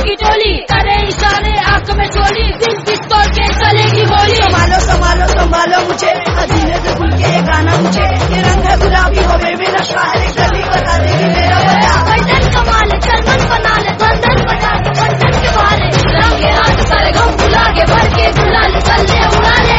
की टोली करे इशारे आंख में चोली दिल पिस्तौल के चलेगी होली। संभालो संभालो संभालो मुझे हसीने से खुल के ये गाना मुझे ये रंग है गुलाबी हो बेबी नशा है गली बता देगी मेरा बता बंधन कमाल चरमन बना ले बंधन बजा के बंधन के बारे रंगे हाथ सारे गम भुला के भर के गुलाल चले उड़ा ले।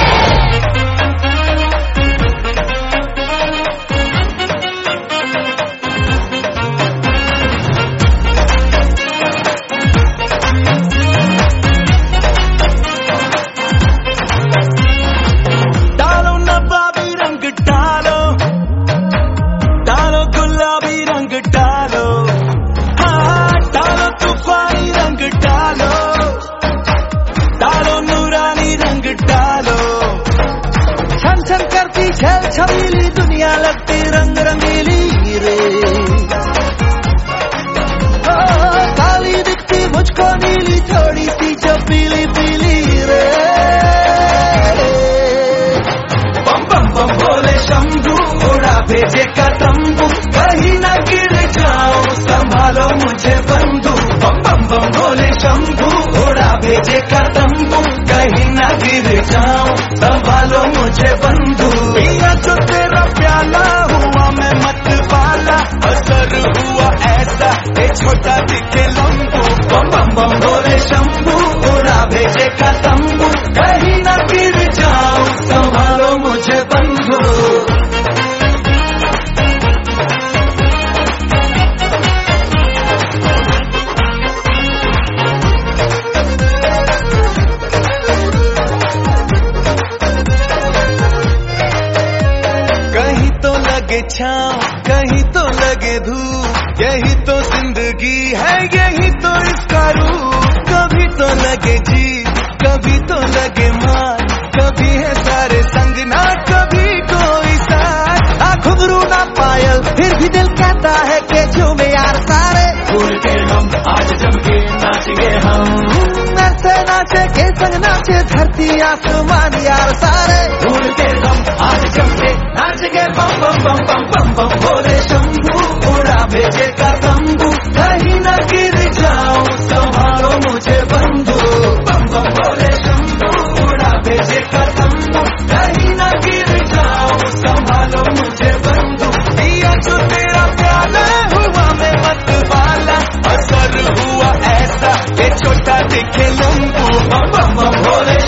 छल छबीली दुनिया लगती रंग रंगीली रे काली दिखती मुझको नीली थोड़ी सी जो पीली पीली रे बम बम बम बोले शंभू उड़ा भेजे का तंबू कहीं न गिर जाओ संभालो मुझे बंधु। बम बम बम बोले शंभू उड़ा भेजे का तंबू कहीं न गिर जाओ संभालो मुझे बंधु। पिया जो तेरा प्याला हुआ मैं मत वाला असर हुआ ऐसा ये छोटा दिखे लंबू। बम बम बम बोले शंभू उड़ा भेजे का तंबू कहीं न गिर जाओ संभालो मुझे बंधु। छाँव कहीं तो लगे धूप यही तो जिंदगी है यही तो इसका रूप। कभी तो लगे जीत कभी तो लगे मार कभी है सारे संग ना कभी कोई साथ घुंघरू ना पायल फिर भी दिल कहता है कि झूमे यार सारे भूल के हम आज जम के नाचेंगे हम ऐसे नाचे के संग नाचे धरती आसमान यार सारे भूल के हम आज जम के नाचेंगे बम बम बम बम बम बम बोले शंभू उड़ा भेजे का तंबू कहीं न गिर जाओ संभालो मुझे बंधु। बम बम बोले शंभू उड़ा भेजे का तंबू कहीं न गिर जाओ संभालो मुझे बंधु। दिया जो तेरा प्याला हुआ मैं मत वाला असर हुआ ऐसा ये छोटा दिखे लंबू। बम बम बम बोले